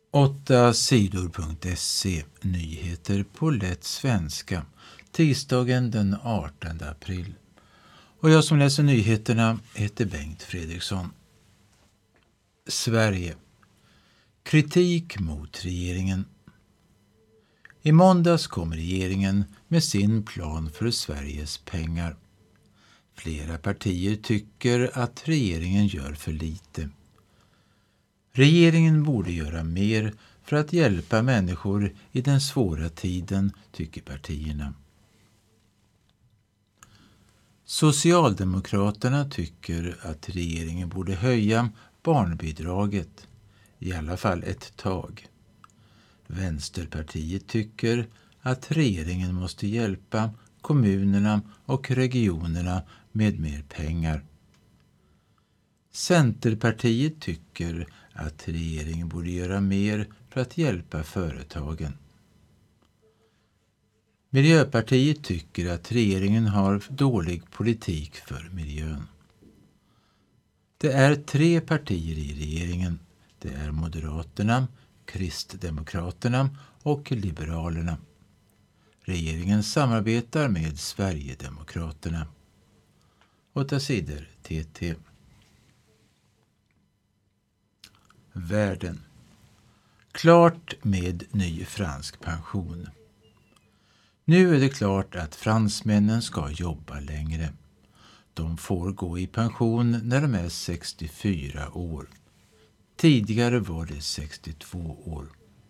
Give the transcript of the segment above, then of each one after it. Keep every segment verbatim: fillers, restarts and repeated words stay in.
åtta sidor punkt se Nyheter på lätt svenska, tisdagen den artonde april. Och jag som läser nyheterna heter Bengt Fredriksson. Sverige. Kritik mot regeringen. I måndags kom regeringen med sin plan för Sveriges pengar. Flera partier tycker att regeringen gör för lite. Regeringen borde göra mer för att hjälpa människor i den svåra tiden, tycker partierna. Socialdemokraterna tycker att regeringen borde höja barnbidraget, i alla fall ett tag. Vänsterpartiet tycker att regeringen måste hjälpa kommunerna och regionerna med mer pengar. Centerpartiet tycker att regeringen borde göra mer för att hjälpa företagen. Miljöpartiet tycker att regeringen har dålig politik för miljön. Det är tre partier i regeringen. Det är Moderaterna, Kristdemokraterna och Liberalerna. Regeringen samarbetar med Sverigedemokraterna. Åtta sidor T T. Världen. Klart med ny fransk pension. Nu är det klart att fransmännen ska jobba längre. De får gå i pension när de är sextiofyra år. Tidigare var det sextiotvå år.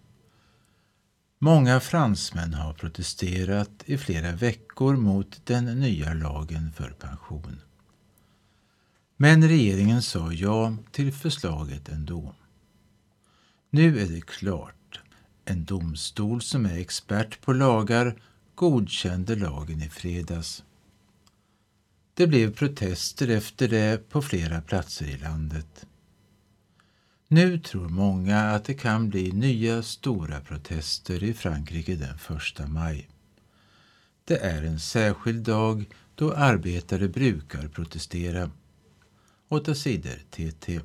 Många fransmän har protesterat i flera veckor mot den nya lagen för pension. Men regeringen sa ja till förslaget ändå. Nu är det klart. En domstol som är expert på lagar godkände lagen i fredags. Det blev protester efter det på flera platser i landet. Nu tror många att det kan bli nya stora protester i Frankrike den första maj. Det är en särskild dag då arbetare brukar protestera. Åtta sidor T T.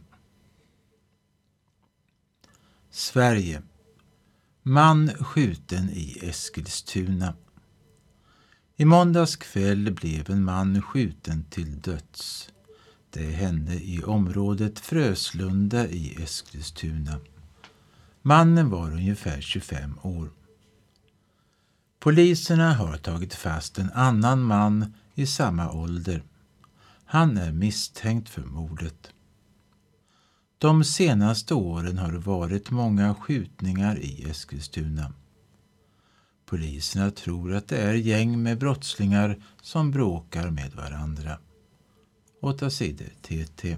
Sverige. Man skjuten i Eskilstuna. I måndags kväll blev en man skjuten till döds. Det hände i området Fröslunda i Eskilstuna. Mannen var ungefär tjugofem år. Poliserna har tagit fast en annan man i samma ålder. Han är misstänkt för mordet. De senaste åren har det varit många skjutningar i Eskilstuna. Poliserna tror att det är gäng med brottslingar som bråkar med varandra. Åtta sidor T T.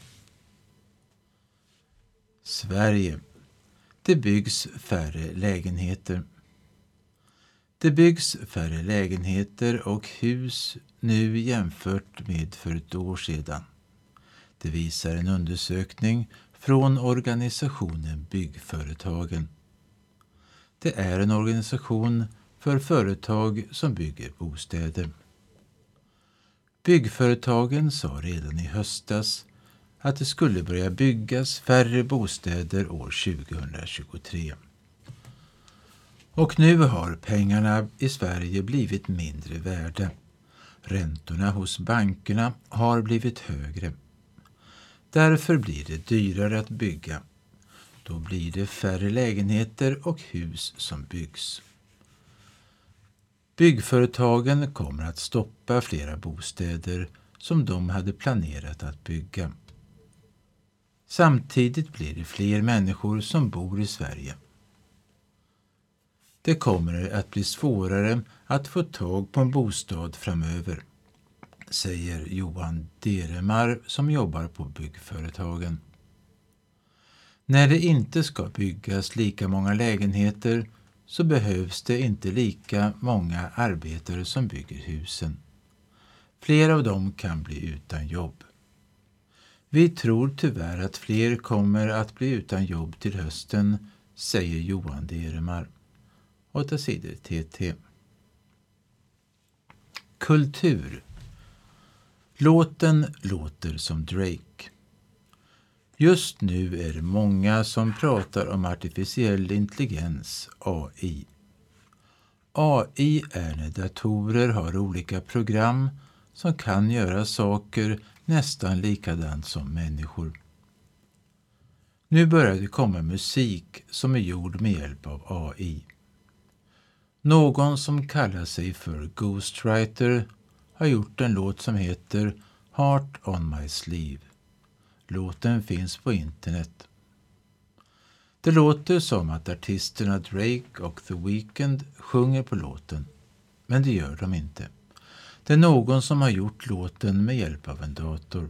Sverige. Det byggs färre lägenheter. Det byggs färre lägenheter och hus nu jämfört med för ett år sedan. Det visar en undersökning från organisationen Byggföretagen. Det är en organisation för företag som bygger bostäder. Byggföretagen sa redan i höstas att det skulle börja byggas färre bostäder år tjugohundratjugotre. Och nu har pengarna i Sverige blivit mindre värda. Räntorna hos bankerna har blivit högre. Därför blir det dyrare att bygga. Då blir det färre lägenheter och hus som byggs. Byggföretagen kommer att stoppa flera bostäder som de hade planerat att bygga. Samtidigt blir det fler människor som bor i Sverige. Det kommer att bli svårare att få tag på en bostad framöver, säger Johan Deremar som jobbar på Byggföretagen. När det inte ska byggas lika många lägenheter så behövs det inte lika många arbetare som bygger husen. Flera av dem kan bli utan jobb. Vi tror tyvärr att fler kommer att bli utan jobb till hösten, säger Johan Deremar. Åtta sidor T T. Kultur. Låten låter som Drake. Just nu är det många som pratar om artificiell intelligens, A I. A I är när datorer har olika program som kan göra saker nästan likadant som människor. Nu börjar det komma musik som är gjord med hjälp av A I. Någon som kallar sig för Ghostwriter har gjort en låt som heter Heart on my sleeve. Låten finns på internet. Det låter som att artisterna Drake och The Weeknd sjunger på låten, men det gör de inte. Det är någon som har gjort låten med hjälp av en dator.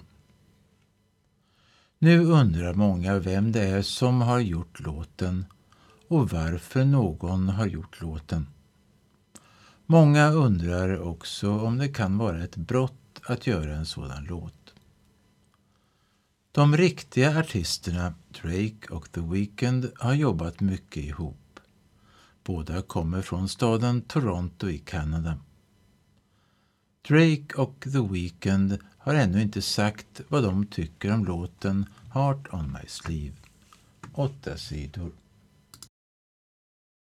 Nu undrar många vem det är som har gjort låten och varför någon har gjort låten. Många undrar också om det kan vara ett brott att göra en sådan låt. De riktiga artisterna Drake och The Weeknd har jobbat mycket ihop. Båda kommer från staden Toronto i Kanada. Drake och The Weeknd har ännu inte sagt vad de tycker om låten Heart on my sleeve. Åtta sidor.